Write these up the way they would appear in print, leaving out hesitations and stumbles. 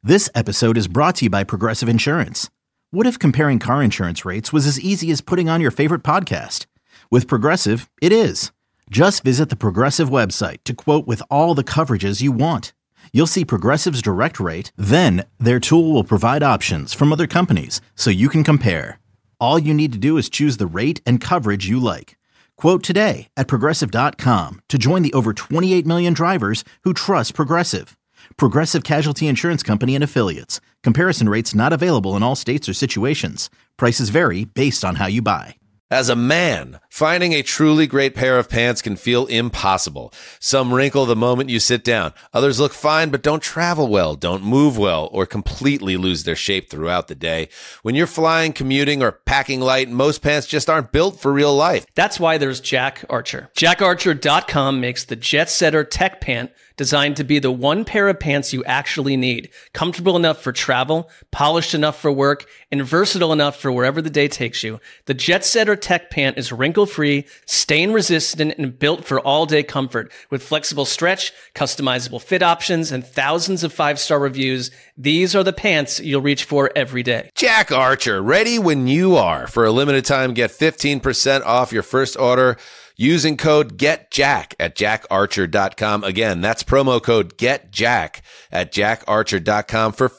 This episode is brought to you by Progressive Insurance. What if comparing car insurance rates was as easy as putting on your favorite podcast? With Progressive, it is. Just visit the Progressive website to quote with all the coverages you want. You'll see Progressive's direct rate, then their tool will provide options from other companies so you can compare. All you need to do is choose the rate and coverage you like. Quote today at Progressive.com to join the over 28 million drivers who trust Progressive. Progressive Casualty Insurance Company and Affiliates. Comparison rates not available in all states or situations. Prices vary based on how you buy. As a man, finding a truly great pair of pants can feel impossible. Some wrinkle the moment you sit down. Others look fine but don't travel well, don't move well, or completely lose their shape throughout the day. When you're flying, commuting, or packing light, most pants just aren't built for real life. That's why there's Jack Archer. JackArcher.com makes the Jet Setter Tech Pant designed to be the one pair of pants you actually need. Comfortable enough for travel, polished enough for work, and versatile enough for wherever the day takes you. The Jet Setter Tech Pant is wrinkle-free, stain-resistant, and built for all-day comfort. With flexible stretch, customizable fit options, and thousands of 5-star reviews, these are the pants you'll reach for every day. Jack Archer, ready when you are. For a limited time, get 15% off your first order using code GETJACK at jackarcher.com. Again, that's promo code GETJACK at jackarcher.com for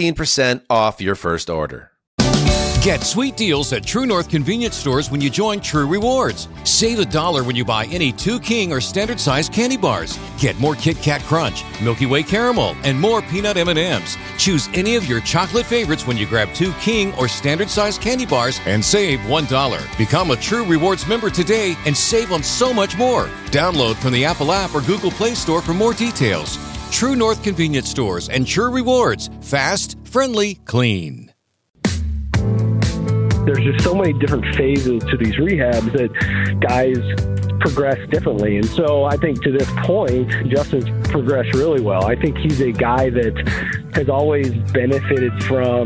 15% off your first order. Get sweet deals at True North convenience stores when you join True Rewards. Save $1 when you buy any 2 King or standard size candy bars. Get more Kit Kat Crunch, Milky Way Caramel, and more peanut M&Ms. Choose any of your chocolate favorites when you grab 2 King or standard size candy bars and save $1. Become a True Rewards member today and save on so much more. Download from the Apple app or Google Play Store for more details. True North convenience stores and True Rewards. Fast, friendly, clean. There's just so many different phases to these rehabs that guys progress differently. And so I think to this point, Justin's progressed really well. I think he's a guy that has always benefited from,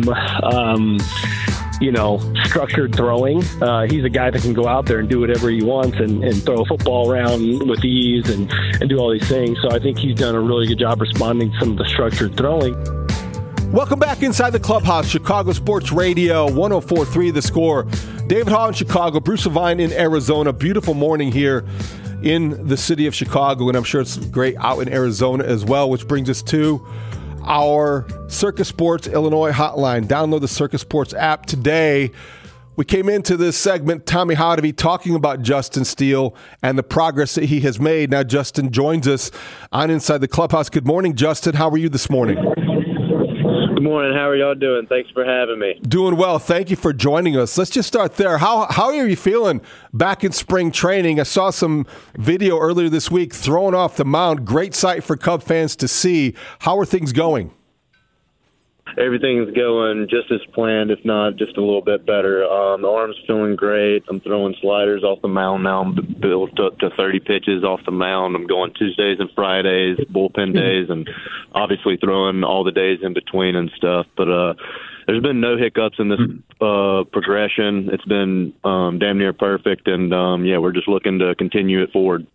structured throwing. He's a guy that can go out there and do whatever he wants and throw a football around with ease and do all these things. So I think he's done a really good job responding to some of the structured throwing. Welcome back inside the clubhouse, Chicago Sports Radio, 104.3 The Score. David Hall in Chicago, Bruce Levine in Arizona. Beautiful morning here in the city of Chicago, and I'm sure it's great out in Arizona as well, which brings us to our Circus Sports Illinois hotline. Download the Circus Sports app today. We came into this segment, Tommy Hotovy, talking about Justin Steele and the progress that he has made. Now Justin joins us on Inside the Clubhouse. Good morning, Justin. How are you this morning? Good morning. How are y'all doing? Thanks for having me. Doing well. Thank you for joining us. Let's just start there. How are you feeling back in spring training? I saw some video earlier this week throwing off the mound. Great sight for Cub fans to see. How are things going? Everything's going just as planned, if not just a little bit better. The arm's feeling great. I'm throwing sliders off the mound now. I'm built up to 30 pitches off the mound. I'm going Tuesdays and Fridays, bullpen days, and obviously throwing all the days in between and stuff. But there's been no hiccups in this progression. It's been damn near perfect, and we're just looking to continue it forward.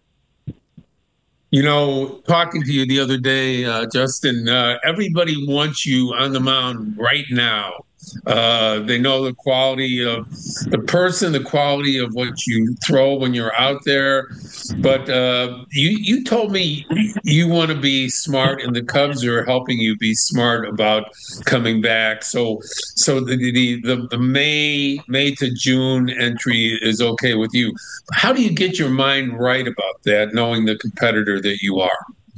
You know, talking to you the other day, Justin, everybody wants you on the mound right now. They know the quality of the person, the quality of what you throw when you're out there. But you told me you want to be smart, and the Cubs are helping you be smart about coming back. So the May to June entry is okay with you. How do you get your mind right about that, knowing the competitor that you are?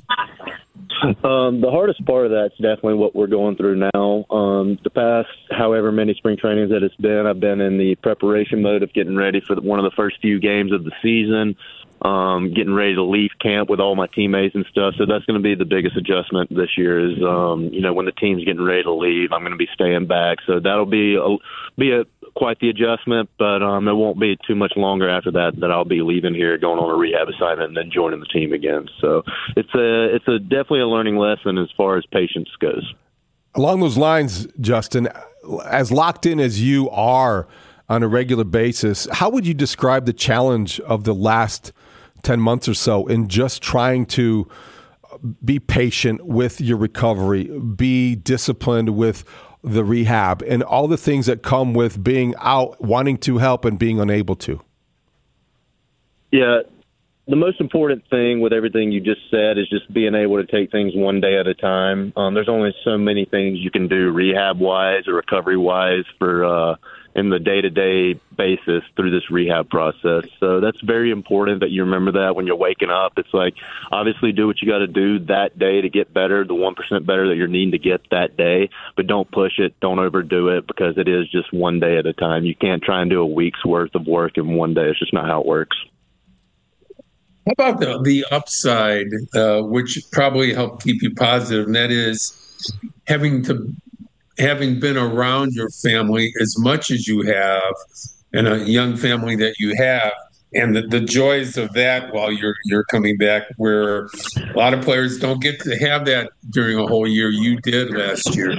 The hardest part of that's definitely what we're going through now. The past however many spring trainings that it's been, I've been in the preparation mode of getting ready for one of the first few games of the season, getting ready to leave camp with all my teammates and stuff. So that's going to be the biggest adjustment this year is, when the team's getting ready to leave, I'm going to be staying back. So that'll be quite the adjustment, but it won't be too much longer after that I'll be leaving here, going on a rehab assignment, and then joining the team again. So it's definitely a learning lesson as far as patience goes. Along those lines, Justin, as locked in as you are on a regular basis, how would you describe the challenge of the last 10 months or so in just trying to be patient with your recovery, be disciplined with the rehab, and all the things that come with being out, wanting to help and being unable to? Yeah, the most important thing with everything you just said is just being able to take things one day at a time. There's only so many things you can do rehab-wise or recovery-wise for in the day-to-day basis through this rehab process. So that's very important that you remember that when you're waking up. It's like, obviously do what you got to do that day to get better, the 1% better that you're needing to get that day, but don't push it, don't overdo it, because it is just one day at a time. You can't try and do a week's worth of work in one day. It's just not how it works. How about the upside, which probably helped keep you positive, and that is having been around your family as much as you have, and a young family that you have, and the joys of that while you're coming back, where a lot of players don't get to have that during a whole year. You did last year.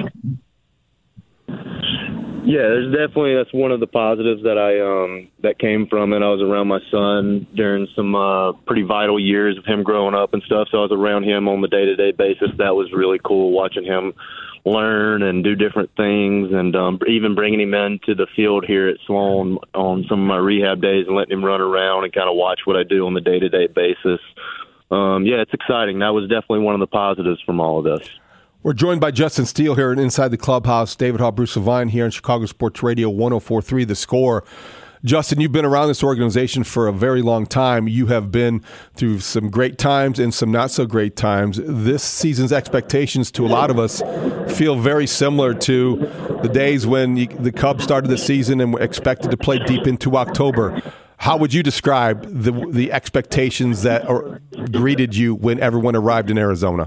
Yeah, that's one of the positives that came from it. I was around my son during some pretty vital years of him growing up and stuff, so I was around him on the day-to-day basis. That was really cool, watching him learn and do different things, and even bringing him into the field here at Sloan on some of my rehab days and letting him run around and kind of watch what I do on the day-to-day basis. Yeah, it's exciting. That was definitely one of the positives from all of this. We're joined by Justin Steele here Inside the Clubhouse. David Hall, Bruce Levine here on Chicago Sports Radio 104.3 The Score. Justin, you've been around this organization for a very long time. You have been through some great times and some not so great times. This season's expectations to a lot of us feel very similar to the days when the Cubs started the season and were expected to play deep into October. How would you describe the expectations that greeted you when everyone arrived in Arizona?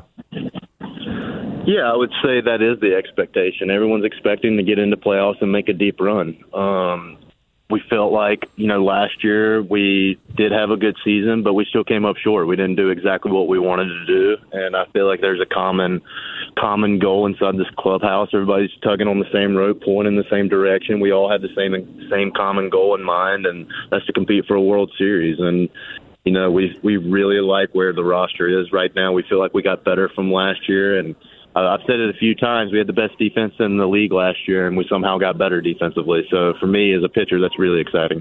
Yeah, I would say that is the expectation. Everyone's expecting to get into playoffs and make a deep run. We felt like, last year we did have a good season, but we still came up short. We didn't do exactly what we wanted to do, and I feel like there's a common goal inside this clubhouse. Everybody's tugging on the same rope, pulling in the same direction. We all had the same common goal in mind, and that's to compete for a World Series. And we really like where the roster is right now. We feel like we got better from last year, and I've said it a few times. We had the best defense in the league last year, and we somehow got better defensively. So for me as a pitcher, that's really exciting.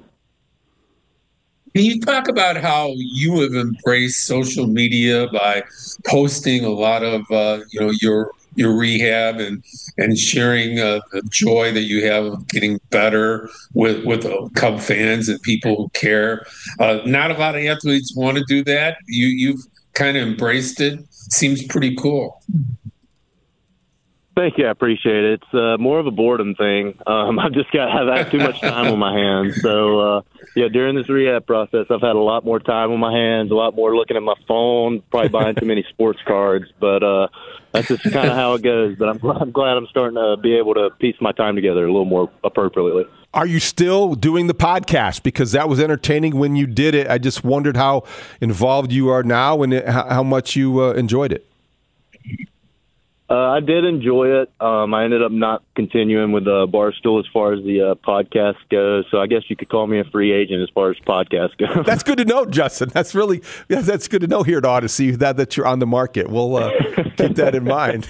Can you talk about how you have embraced social media by posting a lot of your rehab and sharing the joy that you have of getting better with Cub fans and people who care? Not a lot of athletes want to do that. You've kind of embraced it. Seems pretty cool. Thank you. I appreciate it. It's more of a boredom thing. I've had too much time on my hands. So, during this rehab process, I've had a lot more time on my hands, a lot more looking at my phone, probably buying too many sports cards. But that's just kind of how it goes. But I'm glad I'm starting to be able to piece my time together a little more appropriately. Are you still doing the podcast? Because that was entertaining when you did it. I just wondered how involved you are now and how much you enjoyed it. I did enjoy it. I ended up not continuing with Barstool as far as the podcast goes. So I guess you could call me a free agent as far as podcast goes. That's good to know, Justin. That's good to know here at Odyssey that you're on the market. We'll keep that in mind.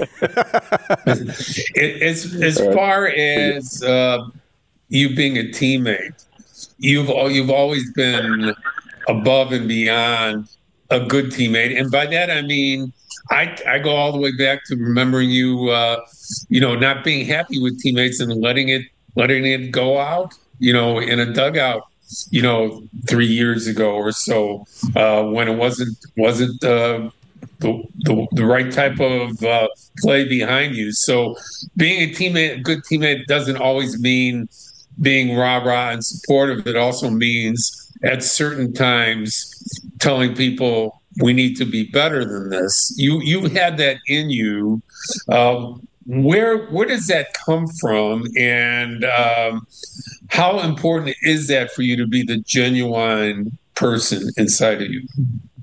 As far as you being a teammate, you've always been above and beyond a good teammate, and by that I mean, I go all the way back to remembering you, not being happy with teammates and letting it go out, in a dugout, 3 years ago or so, when it wasn't the right type of play behind you. So being a good teammate doesn't always mean being rah-rah and supportive. It also means at certain times telling people, we need to be better than this. You had that in you. Where does that come from, and how important is that for you to be the genuine person inside of you?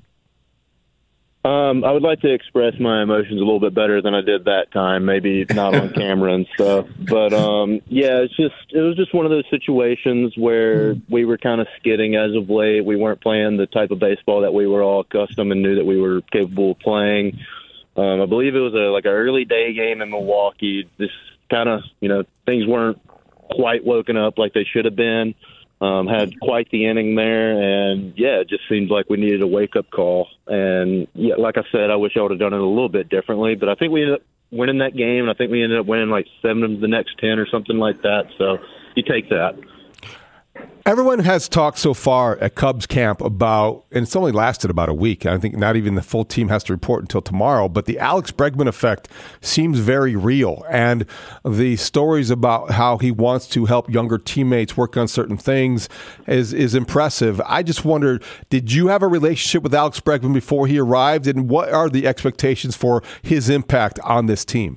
I would like to express my emotions a little bit better than I did that time. Maybe not on camera and stuff, but it was just one of those situations where we were kind of skidding as of late. We weren't playing the type of baseball that we were all accustomed and knew that we were capable of playing. I believe it was like an early day game in Milwaukee. Just kind of, things weren't quite woken up like they should have been. Had quite the inning there, and it just seems like we needed a wake-up call. And like I said, I wish I would have done it a little bit differently, but I think we ended up winning that game, and I think we ended up winning like 7 of the next 10 or something like that. So you take that. Everyone has talked so far at Cubs camp about, and it's only lasted about a week. I think not even the full team has to report until tomorrow, but the Alex Bregman effect seems very real. And the stories about how he wants to help younger teammates work on certain things is impressive. I just wondered, did you have a relationship with Alex Bregman before he arrived? And what are the expectations for his impact on this team?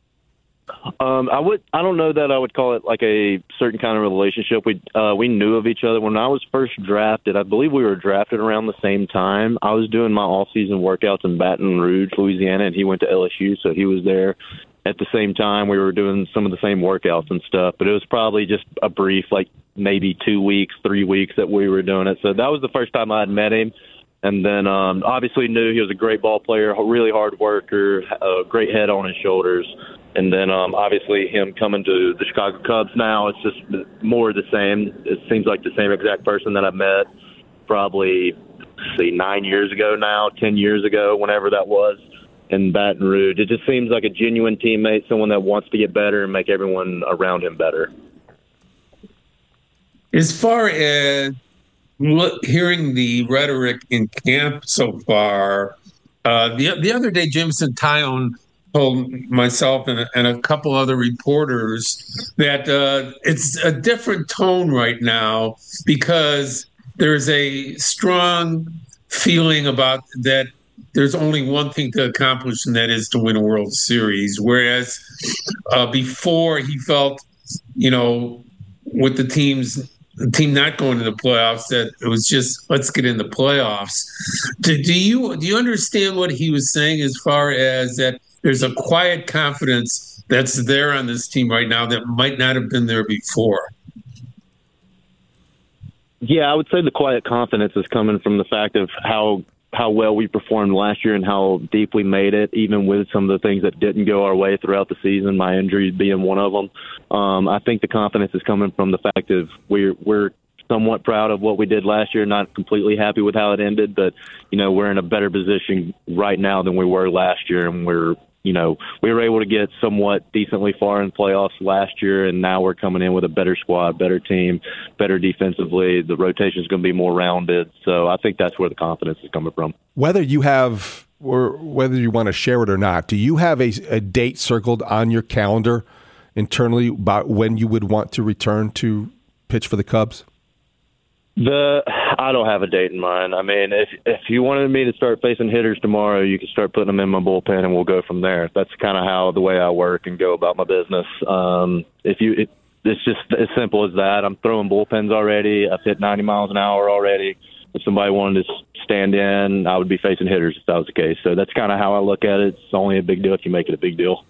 I don't know that I would call it like a certain kind of relationship. We knew of each other when I was first drafted. I believe we were drafted around the same time. I was doing my off-season workouts in Baton Rouge, Louisiana, and he went to LSU, so he was there at the same time. We were doing some of the same workouts and stuff, but it was probably just a brief, like maybe 2 weeks, 3 weeks that we were doing it. So that was the first time I had met him. And then obviously knew he was a great ball player, a really hard worker, a great head on his shoulders. And then obviously him coming to the Chicago Cubs now, it's just more the same. It seems like the same exact person that I met probably, 9 years ago now, 10 years ago, whenever that was, in Baton Rouge. It just seems like a genuine teammate, someone that wants to get better and make everyone around him better. As far as hearing the rhetoric in camp so far, the other day, Jameson Taillon told myself and a couple other reporters that it's a different tone right now because there's a strong feeling about that there's only one thing to accomplish, and that is to win a World Series. Whereas before he felt, with the team not going to the playoffs, that it was just, let's get in the playoffs. Do you understand what he was saying as far as that there's a quiet confidence that's there on this team right now that might not have been there before? Yeah, I would say the quiet confidence is coming from the fact of how well we performed last year and how deep we made it, even with some of the things that didn't go our way throughout the season, my injuries being one of them. I think the confidence is coming from the fact of we're somewhat proud of what we did last year, not completely happy with how it ended, but, we're in a better position right now than we were last year, and we were able to get somewhat decently far in playoffs last year, and now we're coming in with a better squad, better team, better defensively. The rotation is going to be more rounded. So I think that's where the confidence is coming from. Whether you have, or whether you want to share it or not, do you have a date circled on your calendar internally about when you would want to return to pitch for the Cubs? I don't have a date in mind. I mean, if you wanted me to start facing hitters tomorrow, you can start putting them in my bullpen, and we'll go from there. That's kind of how the way I work and go about my business. It's just as simple as that. I'm throwing bullpens already. I've hit 90 miles an hour already. If somebody wanted to stand in, I would be facing hitters if that was the case. So that's kind of how I look at it. It's only a big deal if you make it a big deal.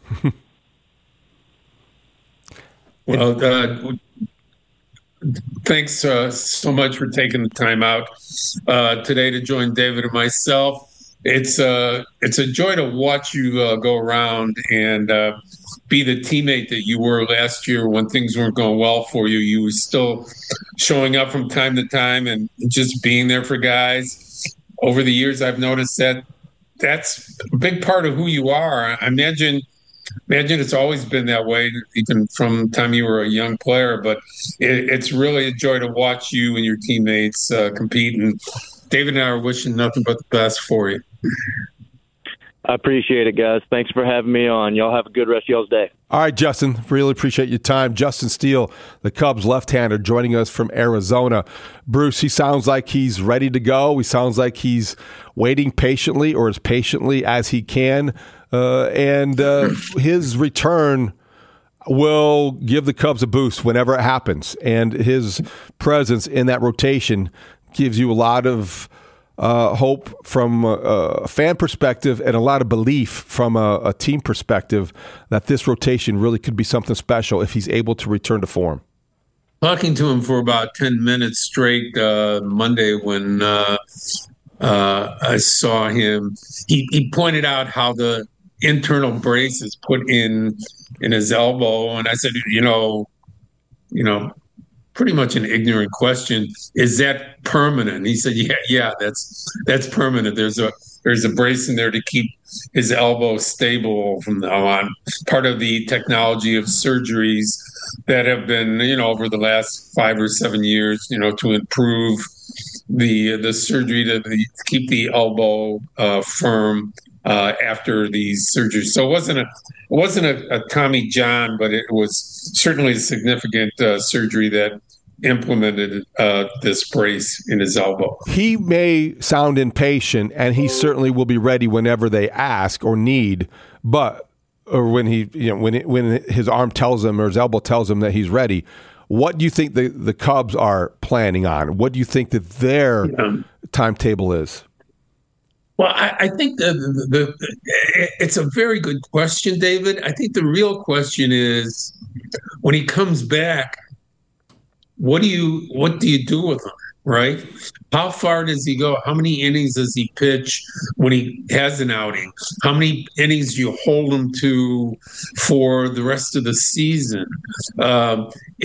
Well, thanks so much for taking the time out today to join David and myself. It's a joy to watch you go around and be the teammate that you were last year when things weren't going well for you. You were still showing up from time to time and just being there for guys. Over the years, I've noticed that that's a big part of who you are. I imagine it's always been that way, even from the time you were a young player. But it's really a joy to watch you and your teammates compete. And David and I are wishing nothing but the best for you. I appreciate it, guys. Thanks for having me on. Y'all have a good rest of y'all's day. All right, Justin, really appreciate your time. Justin Steele, the Cubs left-hander, joining us from Arizona. Bruce, he sounds like he's ready to go. He sounds like he's waiting patiently, or as patiently as he can. And his return will give the Cubs a boost whenever it happens. And his presence in that rotation gives you a lot of hope from a fan perspective and a lot of belief from a team perspective that this rotation really could be something special if he's able to return to form. Talking to him for about 10 minutes straight Monday when I saw him. He pointed out how the internal brace is put in his elbow, and I said, pretty much an ignorant question. Is that permanent? He said, yeah, that's permanent. There's a brace in there to keep his elbow stable from now on. Part of the technology of surgeries that have been, over the last 5 or 7 years, to improve the surgery to keep the elbow firm after these surgeries. So it wasn't a Tommy John, but it was certainly a significant surgery that implemented this brace in his elbow. He may sound impatient, and he certainly will be ready whenever they ask or need, or when when his arm tells him or his elbow tells him that he's ready. What do you think the Cubs are planning on? What do you think that their timetable is? Well, I think it's a very good question, David. I think the real question is, when he comes back, what do you do with him, right? How far does he go? How many innings does he pitch when he has an outing? How many innings do you hold him to for the rest of the season? How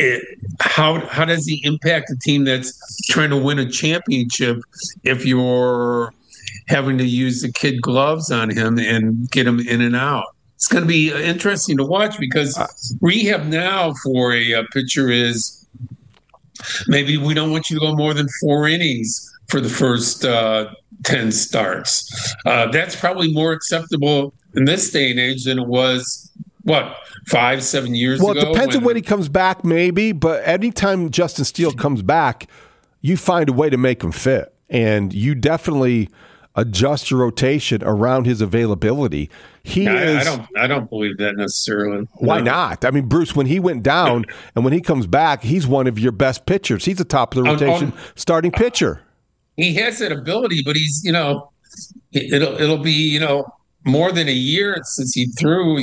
does he impact a team that's trying to win a championship if you're having to use the kid gloves on him and get him in and out? It's going to be interesting to watch, because rehab now for a pitcher is, maybe we don't want you to go more than 4 innings for the first 10 starts. That's probably more acceptable in this day and age than it was, 5-7 years ago? Well, it depends on when he comes back, maybe. But anytime Justin Steele comes back, you find a way to make him fit. And you definitely adjust your rotation around his availability. I don't believe that necessarily. Why not? I mean, Bruce, when he went down and when he comes back, he's one of your best pitchers. He's the top of the rotation starting pitcher. He has that ability, but he's, it'll be, more than a year since he threw,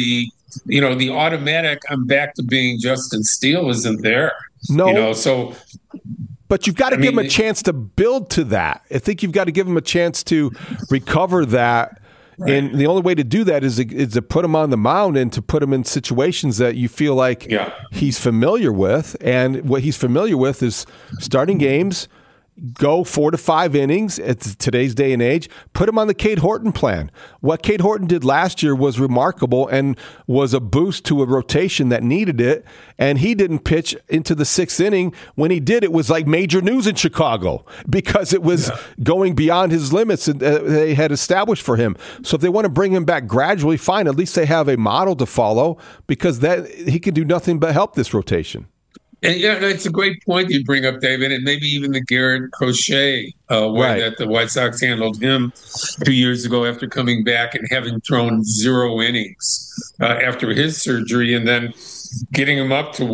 the automatic I'm back to being Justin Steele isn't there. No. So but you've got to give him a chance to build to that. I think you've got to give him a chance to recover that. Right. And the only way to do that is to put him on the mound and to put him in situations that you feel like he's familiar with. And what he's familiar with is starting games, go 4 to 5 innings at today's day and age. Put him on the Cade Horton plan. What Cade Horton did last year was remarkable and was a boost to a rotation that needed it. And he didn't pitch into the 6th inning. When he did, it was like major news in Chicago because it was going beyond his limits they had established for him. So if they want to bring him back gradually, fine. At least they have a model to follow, because that he can do nothing but help this rotation. And that's a great point you bring up, David, and maybe even the Garrett Crochet way that the White Sox handled him 2 years ago after coming back and having thrown 0 innings after his surgery, and then getting him up to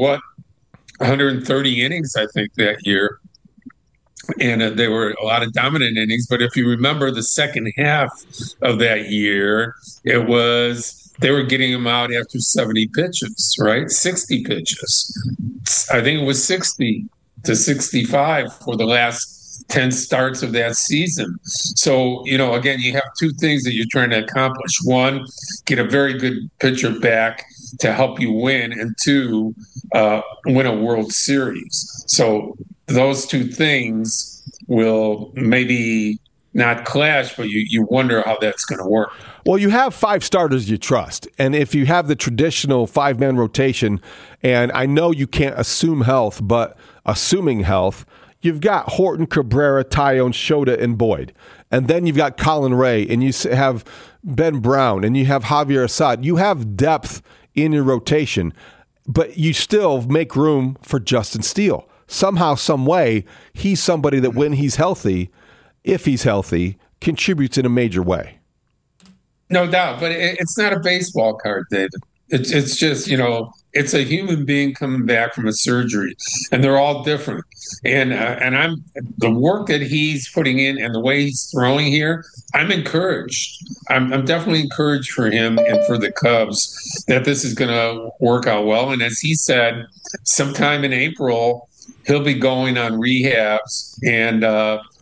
130 innings, I think, that year. And they were a lot of dominant innings. But if you remember the second half of that year, they were getting him out after 70 pitches, right? 60 pitches. I think it was 60 to 65 for the last 10 starts of that season. So, again, you have 2 things that you're trying to accomplish. 1, get a very good pitcher back to help you win, and 2, win a World Series. So those 2 things will maybe not clash, but you wonder how that's going to work. Well, you have 5 starters you trust. And if you have the traditional 5-man rotation, and I know you can't assume health, but assuming health, you've got Horton, Cabrera, Tyone, Shota, and Boyd. And then you've got Colin Ray, and you have Ben Brown, and you have Javier Assad. You have depth in your rotation, but you still make room for Justin Steele. Somehow, some way, he's somebody that when he's healthy, if he's healthy, contributes in a major way. No doubt, but it's not a baseball card, David. It's just, it's a human being coming back from a surgery, and they're all different. And the work that he's putting in and the way he's throwing here, I'm encouraged. I'm definitely encouraged for him and for the Cubs that this is going to work out well. And as he said, sometime in April, he'll be going on rehabs, and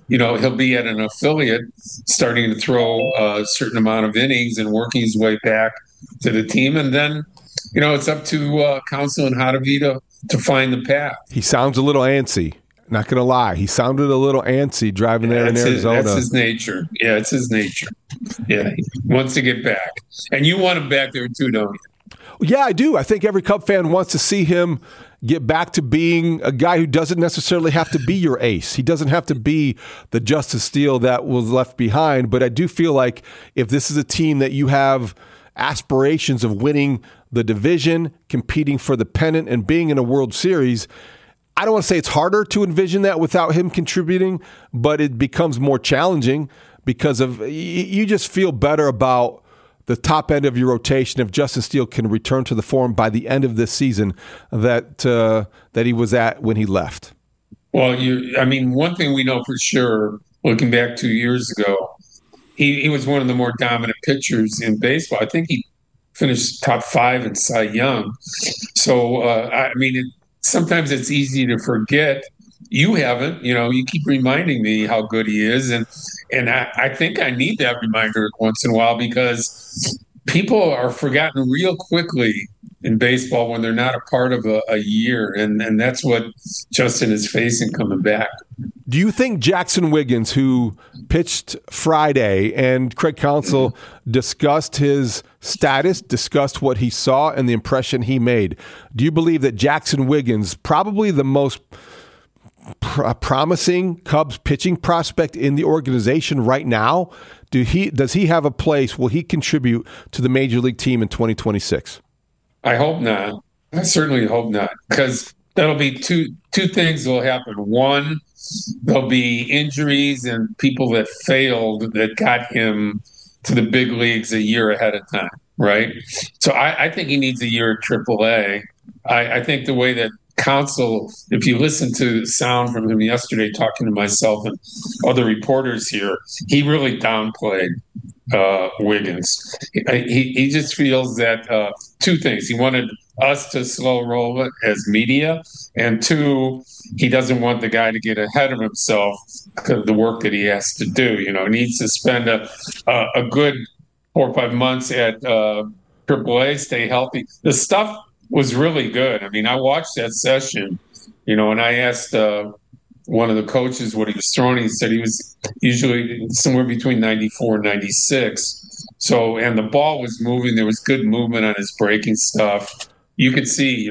he'll be at an affiliate starting to throw a certain amount of innings and working his way back to the team. And then, it's up to Counsell and Hottovy to find the path. He sounds a little antsy. Not going to lie. He sounded a little antsy driving there in Arizona. That's his nature. Yeah, it's his nature. Yeah, he wants to get back. And you want him back there too, don't you? Yeah, I do. I think every Cub fan wants to see him get back to being a guy who doesn't necessarily have to be your ace. He doesn't have to be the Justice Steele that was left behind. But I do feel like if this is a team that you have aspirations of winning the division, competing for the pennant, and being in a World Series, I don't want to say it's harder to envision that without him contributing, but it becomes more challenging because of you just feel better about the top end of your rotation if Justin Steele can return to the form by the end of this season that he was at when he left. Well, one thing we know for sure, looking back 2 years ago, he was one of the more dominant pitchers in baseball. I think he finished top 5 in Cy Young. So, sometimes it's easy to forget. You haven't, you keep reminding me how good he is. And I think I need that reminder once in a while because people are forgotten real quickly in baseball when they're not a part of a year. And that's what Justin is facing coming back. Do you think Jackson Wiggins, who pitched Friday, and Craig Counsell discussed his status, discussed what he saw and the impression he made, do you believe that Jackson Wiggins, probably the most promising Cubs pitching prospect in the organization right now, does he have a place? Will he contribute to the Major League team in 2026? I hope not. I certainly hope not, because that'll be two things will happen. One, there'll be injuries and people that failed that got him to the big leagues a year ahead of time, right? So I think he needs a year at AAA. I think the way that Counsell, if you listen to sound from him yesterday talking to myself and other reporters here, he really downplayed Wiggins. He just feels that two things. He wanted us to slow roll it as media, and two, he doesn't want the guy to get ahead of himself because of the work that he has to do. He needs to spend a good 4 or 5 months at AAA, stay healthy. The stuff was really good. I watched that session, and I asked one of the coaches what he was throwing. He said he was usually somewhere between 94 and 96. So, and the ball was moving. There was good movement on his breaking stuff. You could see,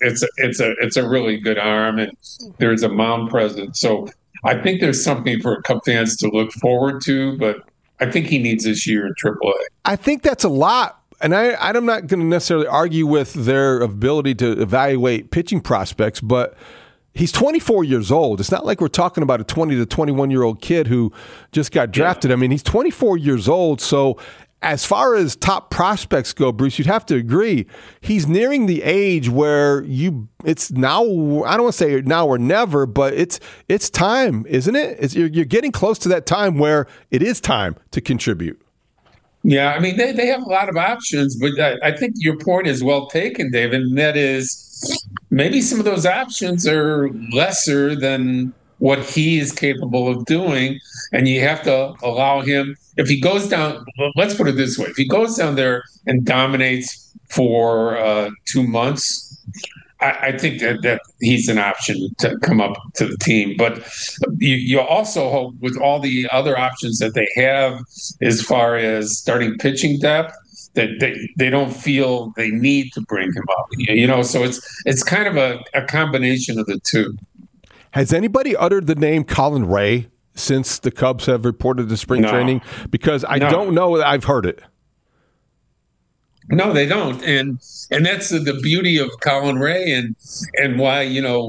it's a really good arm, and there's a mound presence. So I think there's something for Cub fans to look forward to, but I think he needs this year in AAA. I think that's a lot. And I'm not going to necessarily argue with their ability to evaluate pitching prospects, but he's 24 years old. It's not like we're talking about a 20 to 21-year-old kid who just got drafted. Yeah. He's 24 years old. So as far as top prospects go, Bruce, you'd have to agree, he's nearing the age where it's now, I don't want to say now or never, but it's time, isn't it? You're getting close to that time where it is time to contribute. Yeah, they have a lot of options, but I think your point is well taken, David, and that is maybe some of those options are lesser than what he is capable of doing, and you have to allow him, if he goes down, let's put it this way, if he goes down there and dominates for 2 months, I think that he's an option to come up to the team. But you also hope with all the other options that they have as far as starting pitching depth, that they don't feel they need to bring him up. So it's kind of a combination of the two. Has anybody uttered the name Colin Ray since the Cubs have reported to spring training? Because I don't know that I've heard it. No, they don't, and that's the beauty of Colin Ray, and why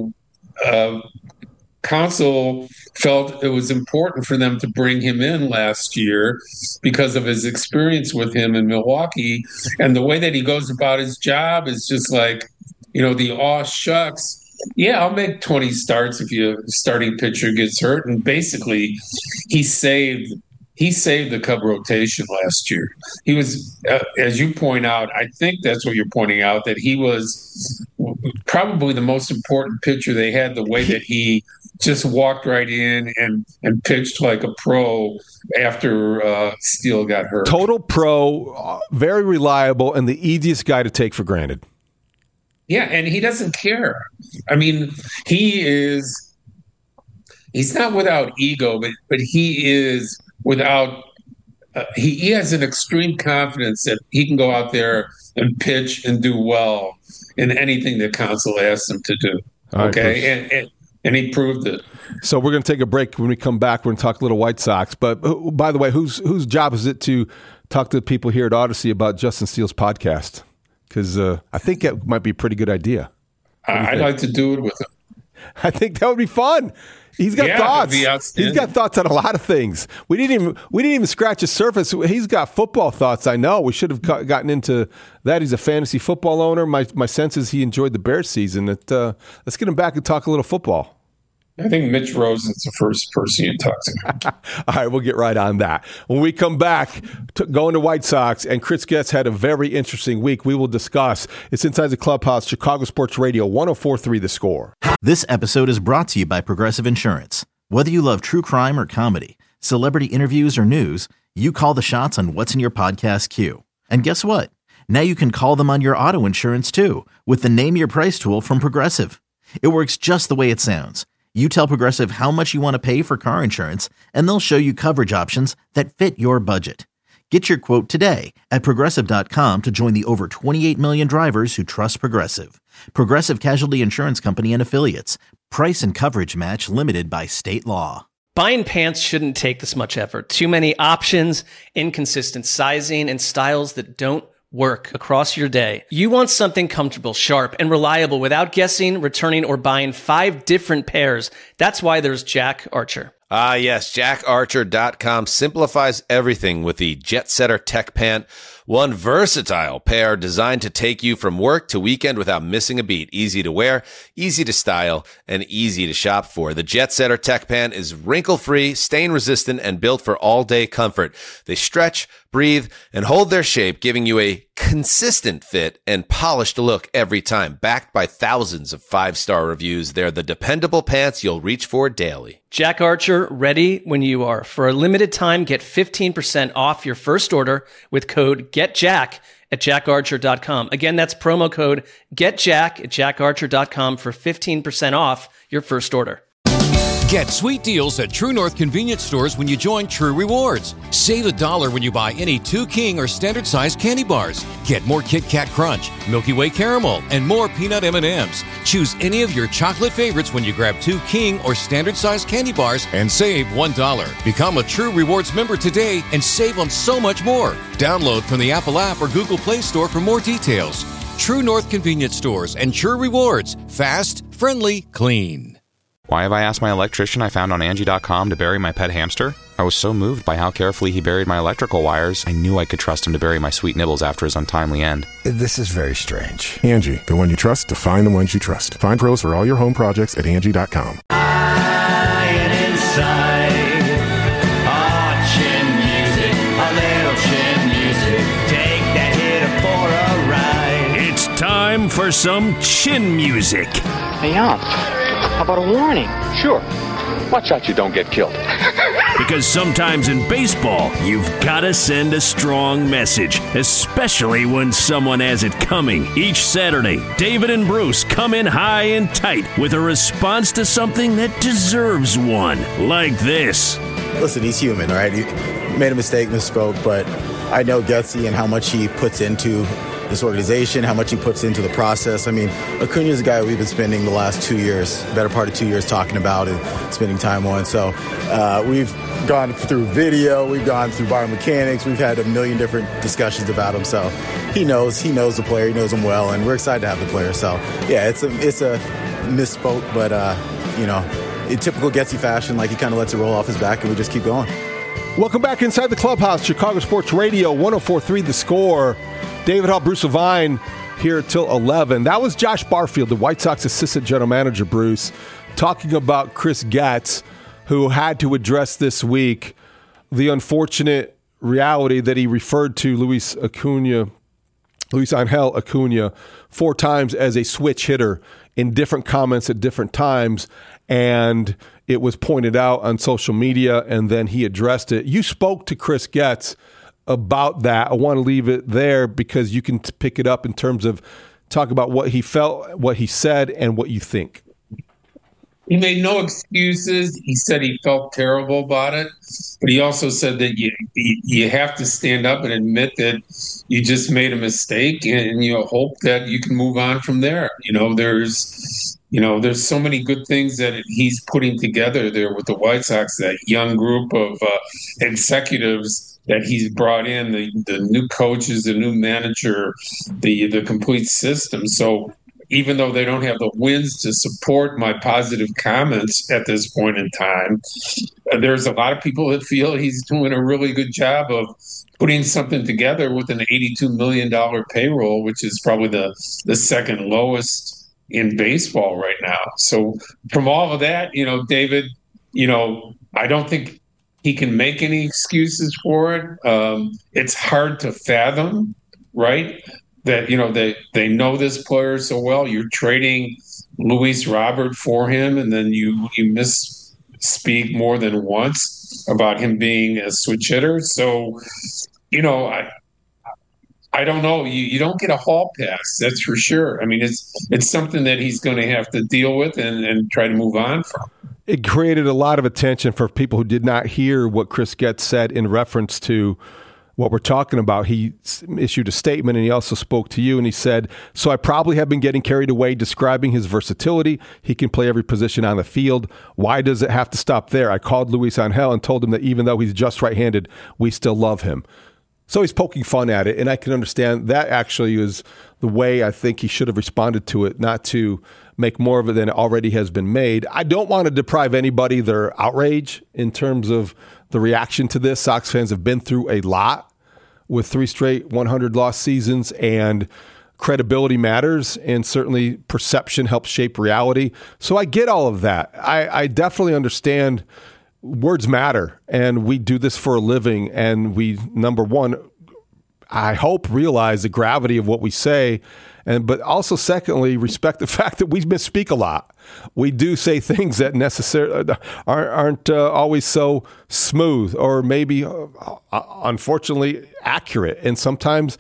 Counsell felt it was important for them to bring him in last year because of his experience with him in Milwaukee, and the way that he goes about his job is just like, the aw shucks. Yeah, I'll make 20 starts if your starting pitcher gets hurt, and basically, he saved the Cub rotation last year. He was, as you point out, I think that's what you're pointing out, that he was probably the most important pitcher they had, the way that he just walked right in and pitched like a pro after Steele got hurt. Total pro, very reliable, and the easiest guy to take for granted. Yeah, and he doesn't care. I mean, he's not without ego, but he is without he has an extreme confidence that he can go out there and pitch and do well in anything that Counsell asks him to do. Okay, and he proved it. So we're going to take a break. When we come back, we're going to talk a little White Sox. But by the way, whose job is it to talk to the people here at Odyssey about Justin Steele's podcast? Because I think that might be a pretty good idea. I'd like to do it with him. I think that would be fun. He's got thoughts. He's got thoughts on a lot of things. We didn't even scratch the surface. He's got football thoughts. I know we should have gotten into that. He's a fantasy football owner. My sense is he enjoyed the Bears season. Let's get him back and talk a little football. I think Mitch Rosen's the first person you talk to. All right, we'll get right on that. When we come back, going to White Sox, and Chris Getz had a very interesting week. We will discuss. It's Inside the Clubhouse, Chicago Sports Radio, 104.3 The Score. This episode is brought to you by Progressive Insurance. Whether you love true crime or comedy, celebrity interviews or news, you call the shots on what's in your podcast queue. And guess what? Now you can call them on your auto insurance too with the Name Your Price tool from Progressive. It works just the way it sounds. You tell Progressive how much you want to pay for car insurance, and they'll show you coverage options that fit your budget. Get your quote today at Progressive.com to join the over 28 million drivers who trust Progressive. Progressive Casualty Insurance Company and Affiliates. Price and coverage match limited by state law. Buying pants shouldn't take this much effort. Too many options, inconsistent sizing, and styles that don't work across your day. You want something comfortable, sharp, and reliable without guessing, returning, or buying 5 different pairs. That's why there's Jack Archer. Ah, yes. JackArcher.com simplifies everything with the Jet Setter Tech Pant. One versatile pair designed to take you from work to weekend without missing a beat. Easy to wear, easy to style, and easy to shop for. The Jet Setter Tech Pant is wrinkle-free, stain-resistant, and built for all-day comfort. They stretch, breathe, and hold their shape, giving you a consistent fit and polished look every time. Backed by thousands of 5-star reviews, they're the dependable pants you'll reach for daily. Jack Archer, ready when you are. For a limited time, get 15% off your first order with code GETJACK at jackarcher.com. Again, that's promo code GETJACK at jackarcher.com for 15% off your first order. Get sweet deals at True North convenience stores when you join True Rewards. Save $1 when you buy any 2 King or standard size candy bars. Get more Kit Kat Crunch, Milky Way Caramel, and more peanut M&Ms. Choose any of your chocolate favorites when you grab 2 King or standard size candy bars and save $1. Become a True Rewards member today and save on so much more. Download from the Apple app or Google Play Store for more details. True North convenience stores and True Rewards. Fast, friendly, clean. Why have I asked my electrician I found on Angie.com to bury my pet hamster? I was so moved by how carefully he buried my electrical wires, I knew I could trust him to bury my sweet nibbles after his untimely end. This is very strange. Angie, the one you trust to find the ones you trust. Find pros for all your home projects at Angie.com. It's time for some chin music. Hey, how about a warning? Sure. Watch out you don't get killed. Because sometimes in baseball, you've got to send a strong message, especially when someone has it coming. Each Saturday, David and Bruce come in high and tight with a response to something that deserves one, like this. Listen, he's human, all right? He made a mistake, misspoke, but I know Getsy and how much he puts into this organization, how much he puts into the process. I mean, Acuna is a guy we've been spending the last 2 years, better part of 2 years talking about and spending time on. So we've gone through video, we've gone through biomechanics, we've had a million different discussions about him. So he knows the player, he knows him well, and we're excited to have the player. So yeah, it's a misspoke, but in typical Getsy fashion, like he kind of lets it roll off his back and we just keep going. Welcome back inside the clubhouse, Chicago Sports Radio, 104.3 The Score. David Hall, Bruce Levine here till 11. That was Josh Barfield, the White Sox assistant general manager, Bruce, talking about Chris Getz, who had to address this week the unfortunate reality that he referred to Luis Angel Acuna, 4 times as a switch hitter in different comments at different times, and it was pointed out on social media, and then he addressed it. You spoke to Chris Getz about that. I want to leave it there because you can pick it up in terms of talk about what he felt, what he said, and what you think. He made no excuses. He said he felt terrible about it, but he also said that you have to stand up and admit that you just made a mistake, and you hope that you can move on from there. There's so many good things that he's putting together there with the White Sox, that young group of executives that he's brought in, the new coaches, the new manager, the complete system. So even though they don't have the wins to support my positive comments at this point in time, there's a lot of people that feel he's doing a really good job of putting something together with an $82 million payroll, which is probably the second lowest in baseball right now. So from all of that, David, I don't think he can make any excuses for it. It's hard to fathom, right? That they know this player so well. You're trading Luis Robert for him, and then you misspeak more than once about him being a switch hitter. So, I don't know. You don't get a hall pass, that's for sure. I mean, it's something that he's going to have to deal with and try to move on from. It created a lot of attention for people who did not hear what Chris Getz said in reference to what we're talking about. He issued a statement, and he also spoke to you, and he said, "So I probably have been getting carried away describing his versatility. He can play every position on the field. Why does it have to stop there? I called Luis Angel and told him that even though he's just right-handed, we still love him." So he's poking fun at it, and I can understand that actually is the way I think he should have responded to it, not to make more of it than it already has been made. I don't want to deprive anybody their outrage in terms of the reaction to this. Sox fans have been through a lot with 3 straight 100-loss seasons, and credibility matters, and certainly perception helps shape reality. So I get all of that. I definitely understand words matter, and we do this for a living, and we, number one, I hope, realize the gravity of what we say, but also, secondly, respect the fact that we misspeak a lot. We do say things that necessarily aren't always so smooth, or maybe, unfortunately, accurate. And sometimes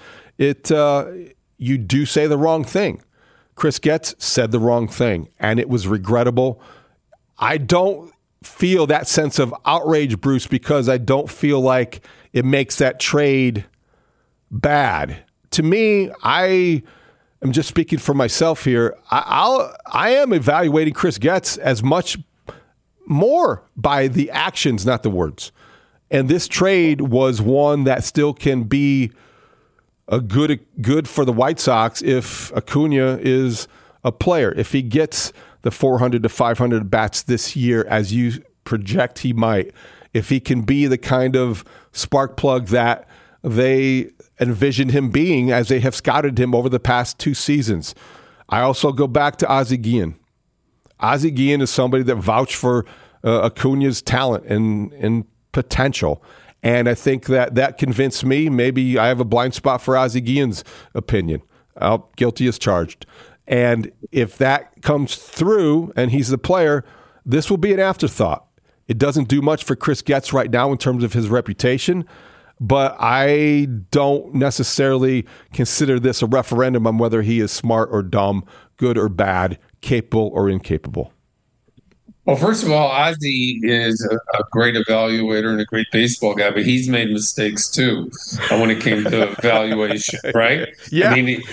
you do say the wrong thing. Chris Getz said the wrong thing, and it was regrettable. I don't feel that sense of outrage, Bruce, because I don't feel like it makes that trade bad. To me, I am just speaking for myself here. I am evaluating Chris Getz as much more by the actions, not the words. And this trade was one that still can be a good for the White Sox if Acuna is a player. If he gets the 400 to 500 bats this year, as you project he might, if he can be the kind of spark plug that they envisioned him being as they have scouted him over the past 2 seasons. I also go back to Ozzie Guillen. Ozzie Guillen is somebody that vouched for Acuna's talent and potential. And I think that convinced me. Maybe I have a blind spot for Ozzie Guillen's opinion. Guilty as charged. And if that comes through and he's the player, this will be an afterthought. It doesn't do much for Chris Getz right now in terms of his reputation, but I don't necessarily consider this a referendum on whether he is smart or dumb, good or bad, capable or incapable. Well, first of all, Ozzie is a great evaluator and a great baseball guy, but he's made mistakes too when it came to evaluation, right? Yeah. I mean,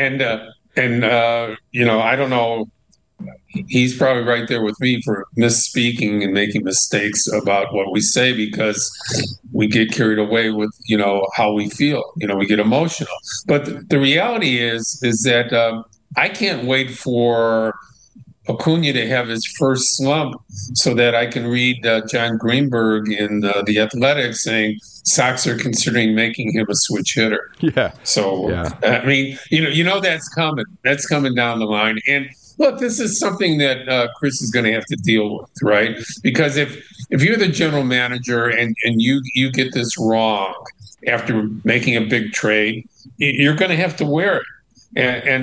I don't know. He's probably right there with me for misspeaking and making mistakes about what we say, because we get carried away with, how we feel. We get emotional. But the reality is that I can't wait for Acuna to have his first slump so that I can read John Greenberg in The Athletic saying Sox are considering making him a switch hitter. Yeah. So, yeah. I mean, that's coming. That's coming down the line. And look, this is something that Chris is going to have to deal with, right? Because if you're the general manager and you get this wrong after making a big trade, you're going to have to wear it. And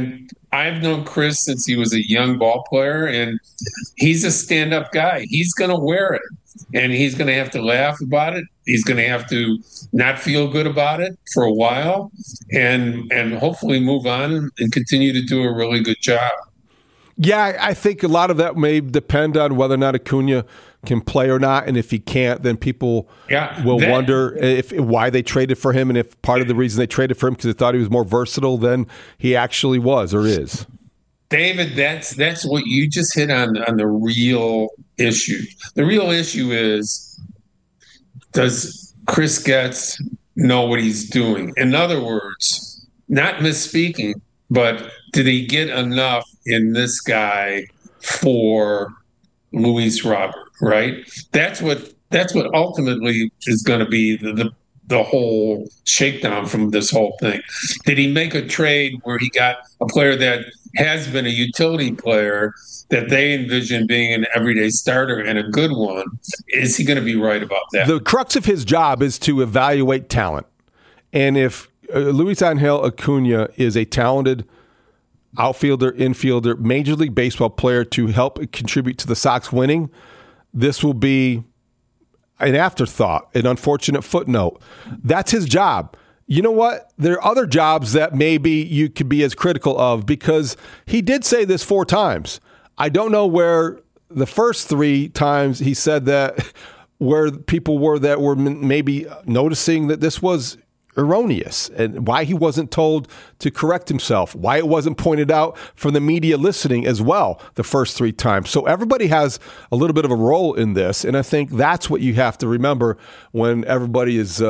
I've known Chris since he was a young ball player, and he's a stand-up guy. He's going to wear it, and he's going to have to laugh about it. He's going to have to not feel good about it for a while, and hopefully move on and continue to do a really good job. Yeah, I think a lot of that may depend on whether or not Acuna can play or not, and if he can't, then people will wonder why they traded for him, and if part of the reason they traded for him because they thought he was more versatile than he actually was or is. David, that's what you just hit on the real issue. The real issue is, does Chris Getz know what he's doing? In other words, not misspeaking, but did he get enough in this guy for Luis Robert, right? That's what ultimately is going to be the whole shakedown from this whole thing. Did he make a trade where he got a player that has been a utility player that they envision being an everyday starter and a good one? Is he going to be right about that? The crux of his job is to evaluate talent. And if Luis Angel Acuna is a talented outfielder, infielder, Major League Baseball player to help contribute to the Sox winning, this will be an afterthought, an unfortunate footnote. That's his job. You know what? There are other jobs that maybe you could be as critical of, because he did say this 4 times. I don't know where the first 3 times he said that, where people were that were maybe noticing that this was erroneous, and why he wasn't told to correct himself, why it wasn't pointed out from the media listening as well the first 3 times. So everybody has a little bit of a role in this, and I think that's what you have to remember when everybody is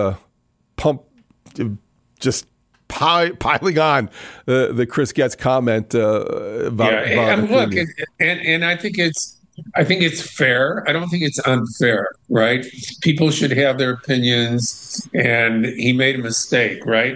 just piling on the Chris Getz comment about look, and I think it's fair. I don't think it's unfair, right? People should have their opinions, and he made a mistake, right?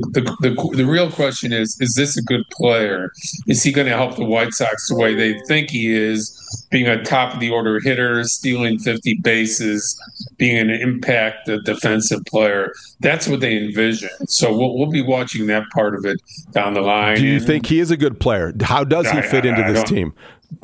The real question is this a good player? Is he going to help the White Sox the way they think he is, being a top-of-the-order hitter, stealing 50 bases, being an impact defensive player? That's what they envision. So we'll be watching that part of it down the line. Do you think he is a good player? How does he fit into this team?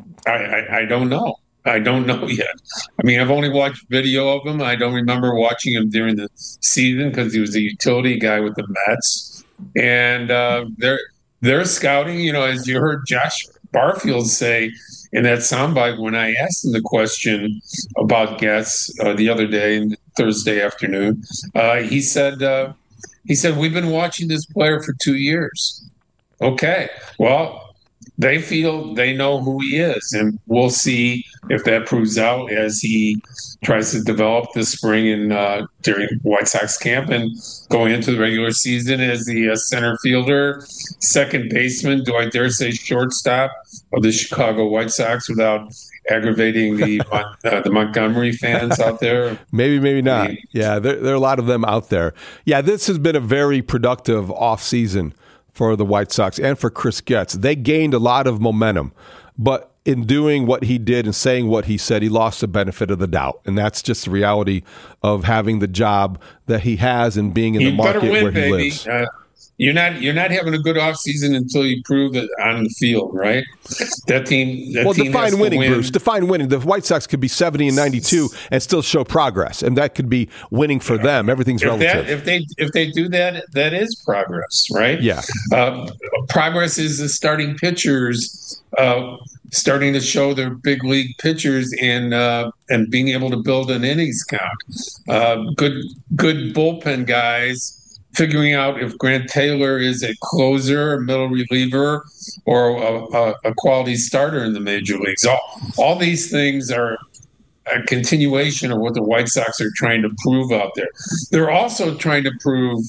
I don't know. I don't know yet. I mean, I've only watched video of him. I don't remember watching him during the season because he was a utility guy with the Mets. And they're scouting, as you heard Josh Barfield say in that soundbite when I asked him the question about Getz the other day, Thursday afternoon. He said, we've been watching this player for 2 years. Okay, well, they feel they know who he is, and we'll see if that proves out as he tries to develop this spring and during White Sox camp and going into the regular season as the center fielder, second baseman, do I dare say shortstop of the Chicago White Sox without aggravating the Montgomery fans out there. Maybe not. Yeah, there are a lot of them out there. Yeah, this has been a very productive offseason for the White Sox and for Chris Getz. They gained a lot of momentum, but in doing what he did and saying what he said, he lost the benefit of the doubt. And that's just the reality of having the job that he has and being in the market where he lives. You're not having a good offseason until you prove it on the field, right? That team define winning, Bruce. Define winning. The White Sox could be 70 and 92 and still show progress, and that could be winning for them. Everything's relative. If they do that, that is progress, right? Yeah. Progress is the starting pitchers starting to show their big league pitchers and being able to build an innings count. Good bullpen guys figuring out if Grant Taylor is a closer, a middle reliever, or a quality starter in the major leagues. All these things are a continuation of what the White Sox are trying to prove out there. They're also trying to prove,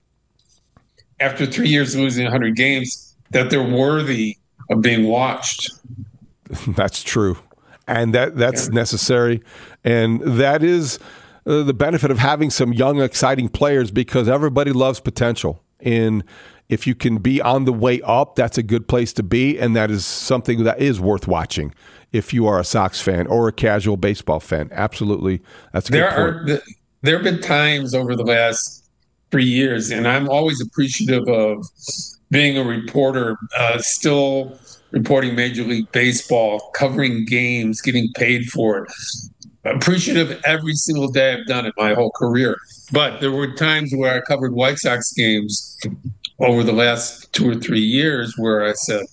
after 3 years losing 100 games, that they're worthy of being watched. That's true. And that's necessary. And that is the benefit of having some young, exciting players, because everybody loves potential. And if you can be on the way up, that's a good place to be. And that is something that is worth watching if you are a Sox fan or a casual baseball fan. Absolutely. That's a good point. There have been times over the last 3 years, and I'm always appreciative of being a reporter, still reporting Major League Baseball, covering games, getting paid for it. Appreciative every single day I've done it my whole career. But there were times where I covered White Sox games over the last 2 or 3 years where I said,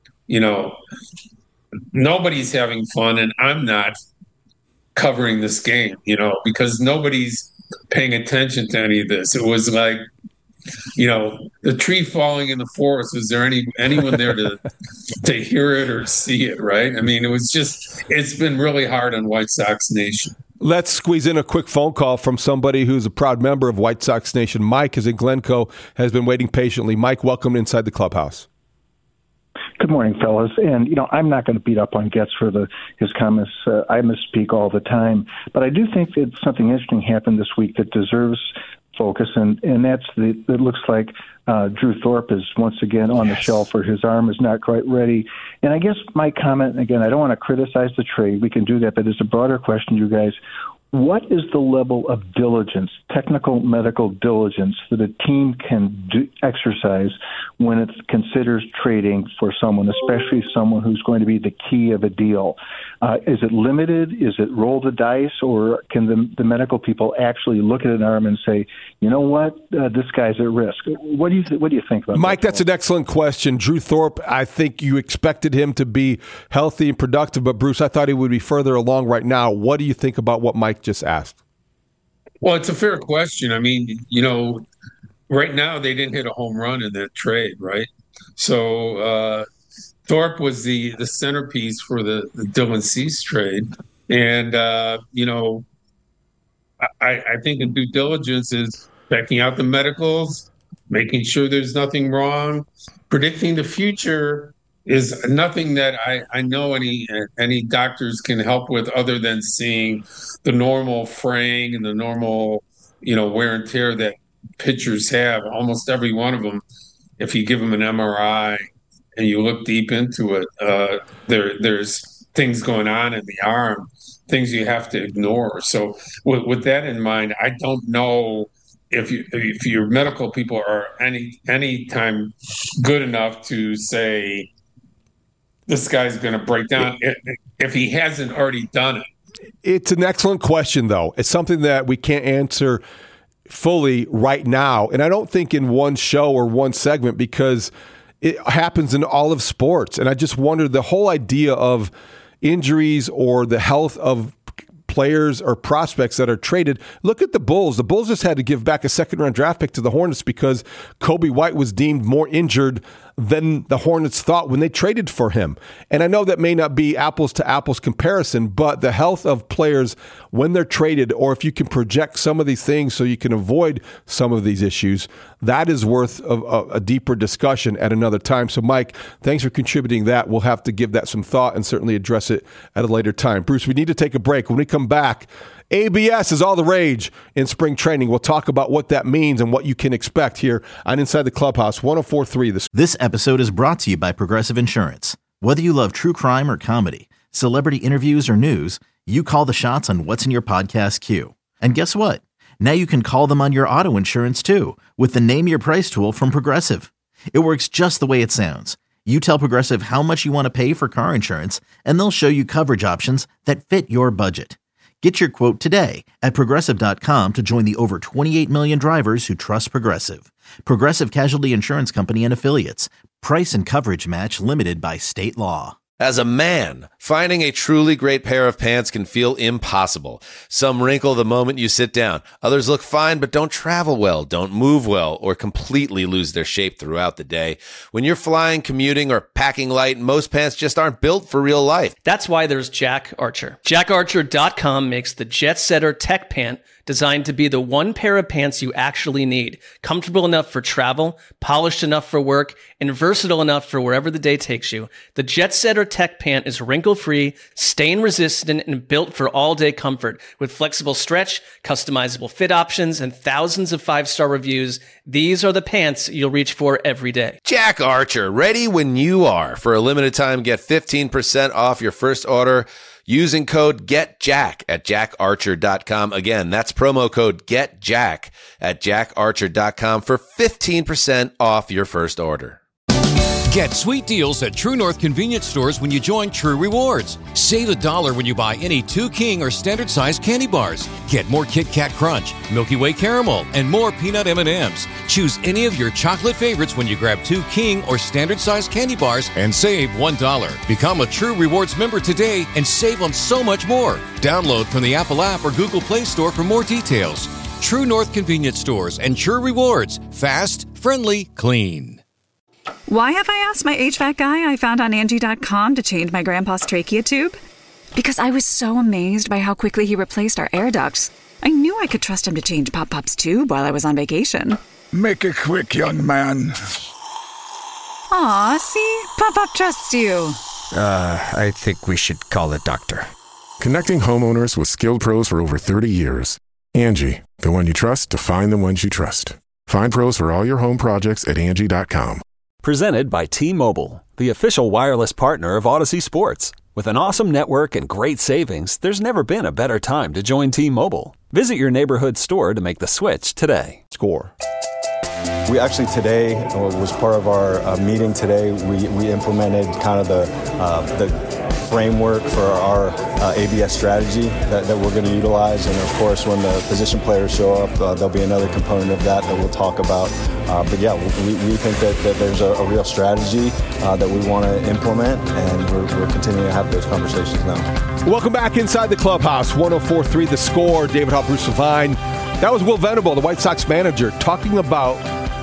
nobody's having fun and I'm not covering this game, because nobody's paying attention to any of this. It was like, the tree falling in the forest. Is there anyone there to hear it or see it, right? I mean, it's been really hard on White Sox Nation. Let's squeeze in a quick phone call from somebody who's a proud member of White Sox Nation. Mike is in Glencoe, has been waiting patiently. Mike, welcome inside the clubhouse. Good morning, fellas. And, I'm not going to beat up on Getz for his comments. I misspeak all the time. But I do think that something interesting happened this week that deserves focus, and that's it looks like Drew Thorpe is once again on the shelf, or his arm is not quite ready. And I guess my comment, again, I don't want to criticize the trade. We can do that, but it's a broader question, you guys. What is the level of diligence, technical medical diligence, that a team can exercise when it considers trading for someone, especially someone who's going to be the key of a deal? Is it limited? Is it roll the dice? Or can the medical people actually look at an arm and say, you know what, this guy's at risk? What do you think about Mike, that's an excellent question. Drew Thorpe, I think you expected him to be healthy and productive, but Bruce, I thought he would be further along right now. What do you think about what Mike just asked? Well, it's a fair question. I mean, right now they didn't hit a home run in that trade, right? So Thorpe was the centerpiece for the Dylan Cease trade. And, I think the due diligence is checking out the medicals, making sure there's nothing wrong. Predicting the future is nothing that I know any doctors can help with, other than seeing the normal fraying and the normal, wear and tear that pitchers have. Almost every one of them, if you give them an MRI and you look deep into it, there's things going on in the arm, things you have to ignore. So with that in mind, I don't know if your medical people are any time good enough to say this guy's going to break down if he hasn't already done it. It's an excellent question, though. It's something that we can't answer fully right now. And I don't think in one show or one segment, because it happens in all of sports. And I just wonder, the whole idea of injuries or the health of players or prospects that are traded. Look at the Bulls. The Bulls just had to give back a second-round draft pick to the Hornets because Kobe White was deemed more injured than the Hornets thought when they traded for him. And I know that may not be apples-to-apples comparison, but the health of players when they're traded, or if you can project some of these things so you can avoid some of these issues, that is worth a deeper discussion at another time. So, Mike, thanks for contributing that. We'll have to give that some thought and certainly address it at a later time. Bruce, we need to take a break. When we come back, ABS is all the rage in spring training. We'll talk about what that means and what you can expect here on Inside the Clubhouse, 104.3. This episode is brought to you by Progressive Insurance. Whether you love true crime or comedy, celebrity interviews or news, you call the shots on what's in your podcast queue. And guess what? Now you can call them on your auto insurance too with the Name Your Price tool from Progressive. It works just the way it sounds. You tell Progressive how much you want to pay for car insurance, and they'll show you coverage options that fit your budget. Get your quote today at Progressive.com to join the over 28 million drivers who trust Progressive. Progressive Casualty Insurance Company and Affiliates. Price and coverage match limited by state law. As a man, finding a truly great pair of pants can feel impossible. Some wrinkle the moment you sit down. Others look fine but don't travel well, don't move well, or completely lose their shape throughout the day. When you're flying, commuting, or packing light, most pants just aren't built for real life. That's why there's Jack Archer. JackArcher.com makes the Jet Setter Tech Pant, designed to be the one pair of pants you actually need. Comfortable enough for travel, polished enough for work, and versatile enough for wherever the day takes you. The Jet Setter Tech Pant is wrinkle-free, stain-resistant, and built for all-day comfort. With flexible stretch, customizable fit options, and thousands of 5-star reviews, these are the pants you'll reach for every day. Jack Archer, ready when you are. For a limited time, get 15% off your first order using code GETJACK at jackarcher.com. Again, that's promo code GETJACK at jackarcher.com for 15% off your first order. Get sweet deals at True North convenience stores when you join True Rewards. Save $1 when you buy any 2 King or standard size candy bars. Get more Kit Kat Crunch, Milky Way Caramel, and more peanut M&Ms. Choose any of your chocolate favorites when you grab 2 King or standard size candy bars and save $1. Become a True Rewards member today and save on so much more. Download from the Apple app or Google Play Store for more details. True North convenience stores and True Rewards. Fast, friendly, clean. Why have I asked my HVAC guy I found on Angie.com to change my grandpa's trachea tube? Because I was so amazed by how quickly he replaced our air ducts. I knew I could trust him to change Pop-Pop's tube while I was on vacation. Make it quick, young man. Aw, see? Pop-Pop trusts you. I think we should call a doctor. Connecting homeowners with skilled pros for over 30 years. Angie, the one you trust to find the ones you trust. Find pros for all your home projects at Angie.com. Presented by T-Mobile, the official wireless partner of Odyssey Sports. With an awesome network and great savings, there's never been a better time to join T-Mobile. Visit your neighborhood store to make the switch today. Score. We actually today was part of our meeting today. We implemented kind of the framework for our ABS strategy that we're going to utilize. And of course, when the position players show up, there'll be another component of that we'll talk about. But yeah, we think that there's a real strategy that we want to implement, and we're continuing to have those conversations now. Welcome back inside the clubhouse. 104.3 The Score. David Hall, Bruce Levine. That was Will Venable, the White Sox manager, talking about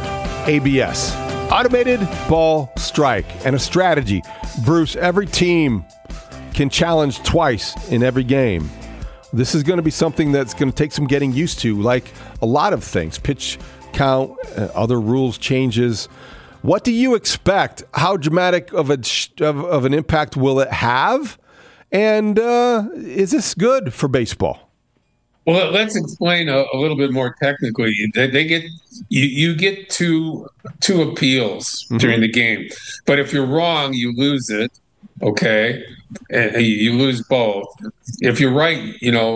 ABS, automated ball strike, and a strategy. Bruce, every team can challenge twice in every game. This is going to be something that's going to take some getting used to, like a lot of things. Pitch count, other rules changes. What do you expect? How dramatic of an impact will it have? And is this good for baseball? Well, let's explain a little bit more technically. They get you get two appeals during the game, but if you're wrong, you lose it. Okay, and you lose both. If you're right,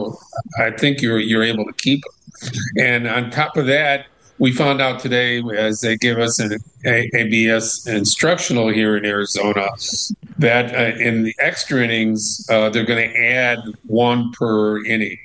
I think you're able to keep it. And on top of that, we found out today, as they give us an ABS instructional here in Arizona, that in the extra innings, they're going to add 1 per inning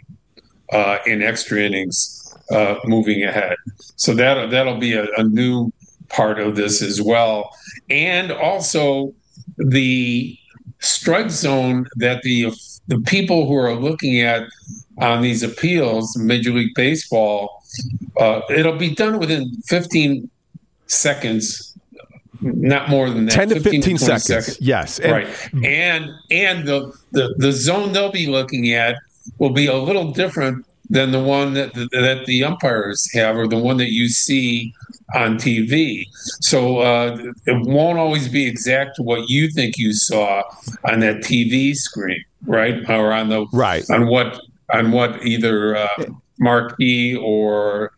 in extra innings moving ahead. So that'll be a new part of this as well. And also the strike zone that the people who are looking at on these appeals, Major League Baseball, it'll be done within 15 seconds, not more than that. 10 to 15 seconds. Yes. Right. And the zone they'll be looking at will be a little different than the one that the umpires have, or the one that you see on TV. So it won't always be exact to what you think you saw on that TV screen, right? Or on the on what either Marquee or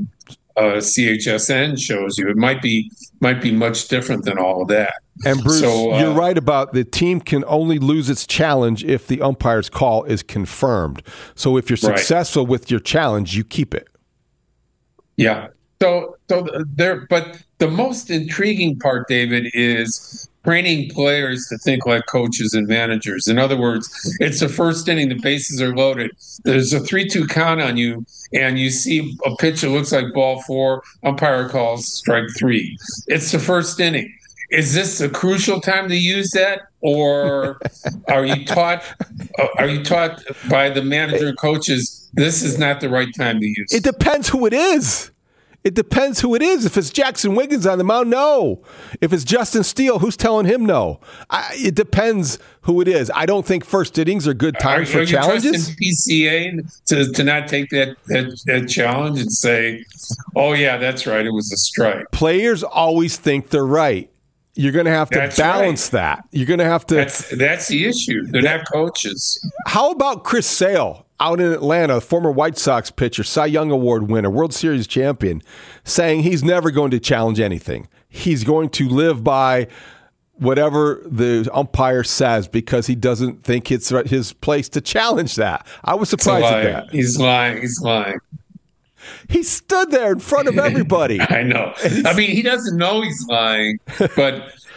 CHSN shows you. It might be much different than all of that. And Bruce, you're right about the team can only lose its challenge if the umpire's call is confirmed. So if you're successful with your challenge, you keep it. Yeah. So there, but the most intriguing part, David, is training players to think like coaches and managers. In other words, it's the first inning, the bases are loaded. There's a 3-2 count on you, and you see a pitch that looks like ball 4, umpire calls strike 3. It's the first inning. Is this a crucial time to use that, or are you taught by the manager and coaches this is not the right time to use it? It depends who it is. If it's Jackson Wiggins on the mound, no. If it's Justin Steele, who's telling him no? It depends who it is. I don't think first innings are good times for challenges. Are you trusting PCA to not take that challenge and say, oh, yeah, that's right, it was a strike? Players always think they're right. You're going to have to balance that. You're going to have to. That's the issue. They're not coaches. How about Chris Sale out in Atlanta, former White Sox pitcher, Cy Young Award winner, World Series champion, saying he's never going to challenge anything. He's going to live by whatever the umpire says because he doesn't think it's his place to challenge that. I was surprised at that. He's lying. He stood there in front of everybody. I know. I mean, he doesn't know he's lying, but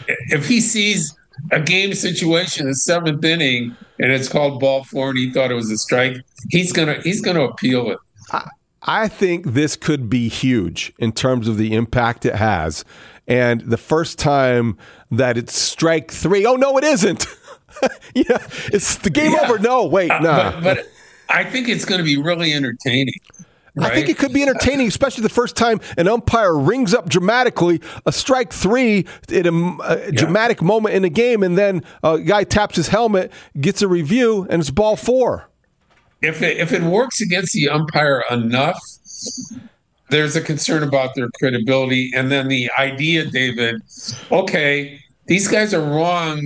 if he sees a game situation, the seventh inning, and it's called ball 4, and he thought it was a strike, he's gonna appeal it. I think this could be huge in terms of the impact it has. And the first time that it's strike 3, oh, no, it isn't. Yeah, it's the game over. No, wait, nah. But I think it's going to be really entertaining. Right? I think it could be entertaining, especially the first time an umpire rings up dramatically a strike 3 in a dramatic moment in the game, and then a guy taps his helmet, gets a review, and it's ball 4. If it works against the umpire enough, there's a concern about their credibility. And then the idea, David, okay, these guys are wrong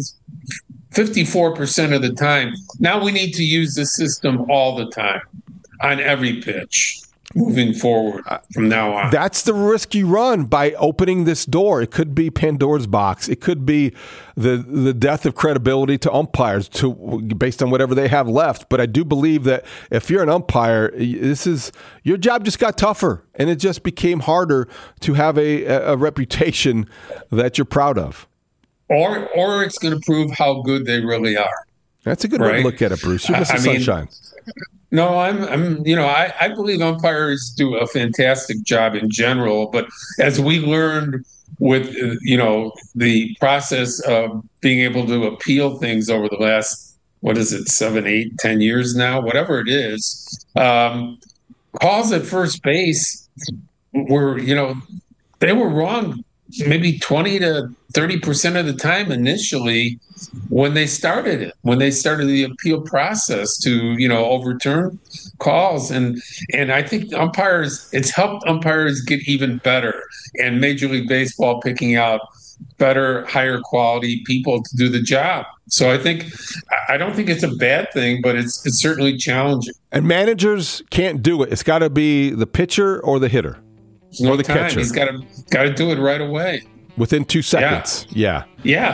54% of the time. Now we need to use the system all the time on every pitch moving forward from now on. That's the risk you run by opening this door. It could be Pandora's box. It could be the death of credibility to umpires based on whatever they have left. But I do believe that if you're an umpire, your job just got tougher, and it just became harder to have a reputation that you're proud of. Or it's going to prove how good they really are. That's a good way to look at it, Bruce. You're Mr. Sunshine. No, I believe umpires do a fantastic job in general, but as we learned with, the process of being able to appeal things over the last, 7, 8, 10 years now, whatever it is, calls at first base were, they were wrong maybe 20 to 30% of the time initially when they started the appeal process to, overturn calls. And I think it's helped umpires get even better, and Major League Baseball picking out better, higher quality people to do the job. So I don't think it's a bad thing, but it's certainly challenging. And managers can't do it. It's got to be the pitcher or the hitter. Or the catcher. He's got to do it right away. Within 2 seconds. Yeah.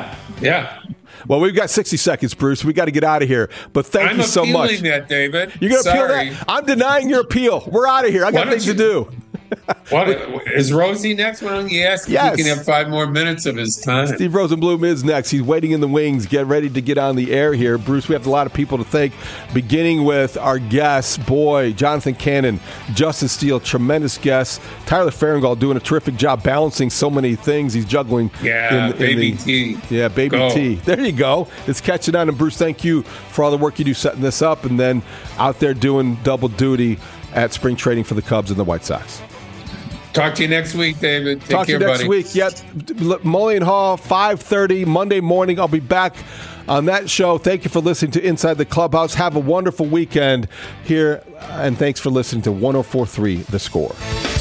Well, we've got 60 seconds, Bruce. We got to get out of here. But thank you so much. I'm appealing that, David. You're going to appeal that? I'm denying your appeal. We're out of here. I got things to do. What is Rosie next? Why don't you ask if he can have 5 more minutes of his time? Steve Rosenblum is next. He's waiting in the wings. Get ready to get on the air here. Bruce, we have a lot of people to thank, beginning with our guests. Boy, Jonathan Cannon, Justin Steele, tremendous guests. Tyler Farringall doing a terrific job balancing so many things. He's juggling. Baby T. Yeah, Baby T. There you go. It's catching on. And Bruce, thank you for all the work you do setting this up, and then out there doing double duty at spring training for the Cubs and the White Sox. Talk to you next week, David. Talk to you next week. Yep. Mullion Hall, 5:30 Monday morning. I'll be back on that show. Thank you for listening to Inside the Clubhouse. Have a wonderful weekend here, and thanks for listening to 104.3 The Score.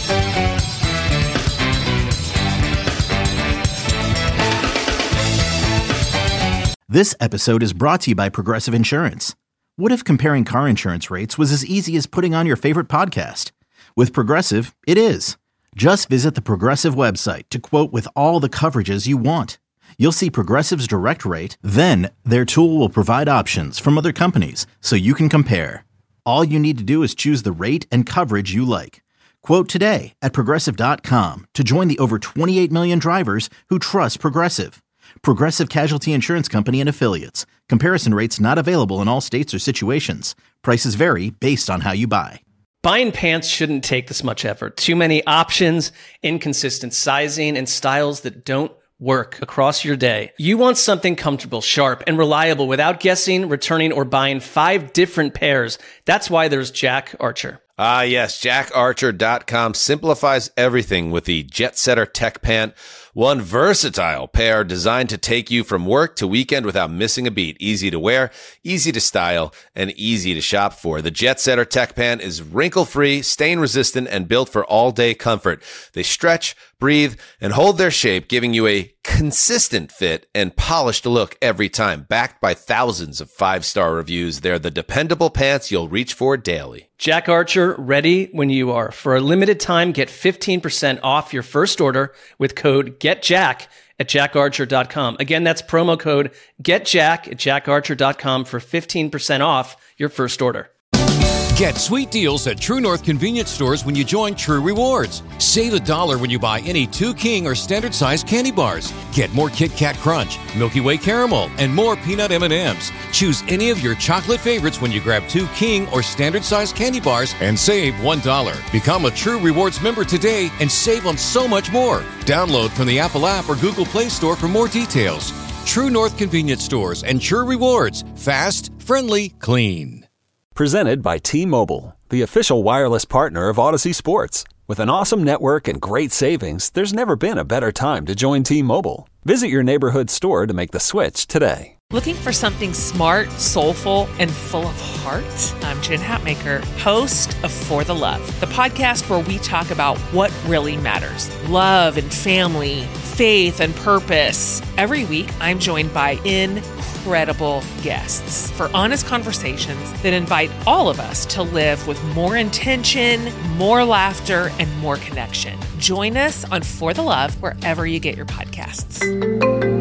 This episode is brought to you by Progressive Insurance. What if comparing car insurance rates was as easy as putting on your favorite podcast? With Progressive, it is. Just visit the Progressive website to quote with all the coverages you want. You'll see Progressive's direct rate, then their tool will provide options from other companies so you can compare. All you need to do is choose the rate and coverage you like. Quote today at Progressive.com to join the over 28 million drivers who trust Progressive. Progressive Casualty Insurance Company and Affiliates. Comparison rates not available in all states or situations. Prices vary based on how you buy. Buying pants shouldn't take this much effort. Too many options, inconsistent sizing, and styles that don't work across your day. You want something comfortable, sharp, and reliable without guessing, returning, or buying 5 different pairs. That's why there's Jack Archer. Ah, yes. JackArcher.com simplifies everything with the Jet Setter Tech Pant. One versatile pair designed to take you from work to weekend without missing a beat. Easy to wear, easy to style, and easy to shop for. The Jet Setter Tech Pant is wrinkle-free, stain-resistant, and built for all-day comfort. They stretch, breathe, and hold their shape, giving you a consistent fit and polished look every time. Backed by thousands of 5-star reviews, they're the dependable pants you'll reach for daily. Jack Archer, ready when you are. For a limited time, get 15% off your first order with code GETJACK at jackarcher.com. Again, that's promo code GETJACK at jackarcher.com for 15% off your first order. Get sweet deals at True North convenience stores when you join True Rewards. Save $1 when you buy any 2 King or standard size candy bars. Get more Kit Kat Crunch, Milky Way Caramel, and more peanut M&Ms. Choose any of your chocolate favorites when you grab 2 King or standard size candy bars and save $1. Become a True Rewards member today and save on so much more. Download from the Apple app or Google Play Store for more details. True North convenience stores and True Rewards. Fast, friendly, clean. Presented by T-Mobile, the official wireless partner of Odyssey Sports. With an awesome network and great savings, there's never been a better time to join T-Mobile. Visit your neighborhood store to make the switch today. Looking for something smart, soulful, and full of heart? I'm Jen Hatmaker, host of For the Love, the podcast where we talk about what really matters. Love and family, faith and purpose. Every week, I'm joined by incredible guests for honest conversations that invite all of us to live with more intention, more laughter, and more connection. Join us on For the Love wherever you get your podcasts.